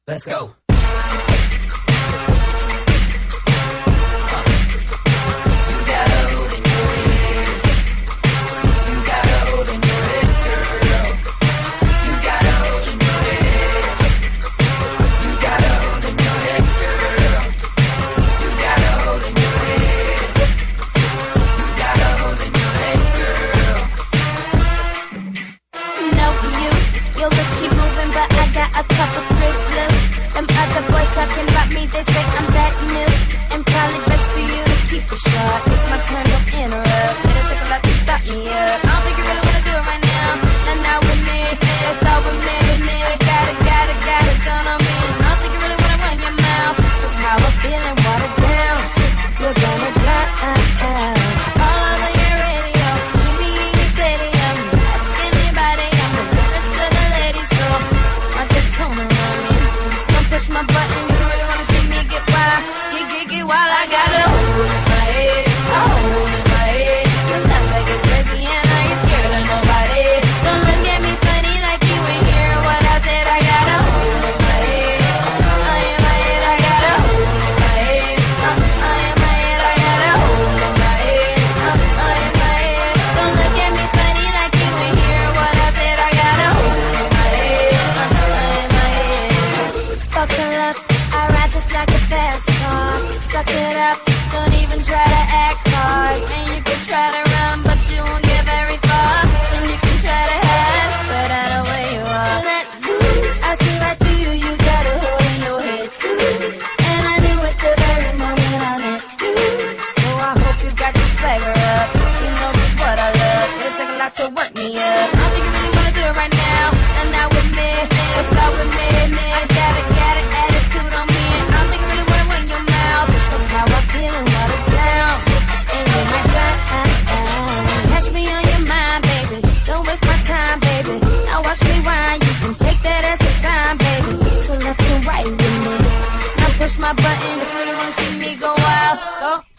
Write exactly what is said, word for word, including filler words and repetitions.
Let's go. A couple scripts loose. Them other boys talking about me, they say I'm bad news. And probably best for you to keep it short. It's my turn, don't interrupt. It'll take a lot to stop me up. I don't think you really wanna do it right now. Not now with me, let's start with me. I got it, got it, got it done on me. I don't think you really wanna run your mouth. Cause how I'm feeling, water down. You're gonna drown. All over your radio, see me in your stadium. Ask anybody, I'm the realest of the ladies, so tone around me. Don't push my button, you really wanna see me get wild. Get, get, get wild, I got a hole in my head, a hole in my head. Sometimes I get crazy and I ain't scared of nobody. Don't look at me funny like you ain't hear what I said. I got a hole in my head, I in my head, I got a hole in my head. Uh, I in my head, I got a hole in my head. Uh, I in my head. Don't look at me funny like you ain't hear what I said. I got a hole in my head. Buckle up, I ride this like a fast car. Suck it up, don't even try to act hard. And you can try to run, but you won't get very far. And you can try to hide, but I know where you are. Let loose, I see right through you, you got a hole in your head too. And I knew it the very moment I met you. So I hope you got your swagger up. You know just what I love, it'll take a lot to work me up. I think you really wanna do it right now, and not with me. Let's start with me, me. I got it, got it, attitude on me. And I don't think you really wanna run your mouth. That's how I'm feeling, water down. And you're my grind. Catch me on your mind, baby. Don't waste my time, baby. Now watch me whine. You can take that as a sign, baby. So left and right with me. Now push my button if you really wanna see me go wild. Go.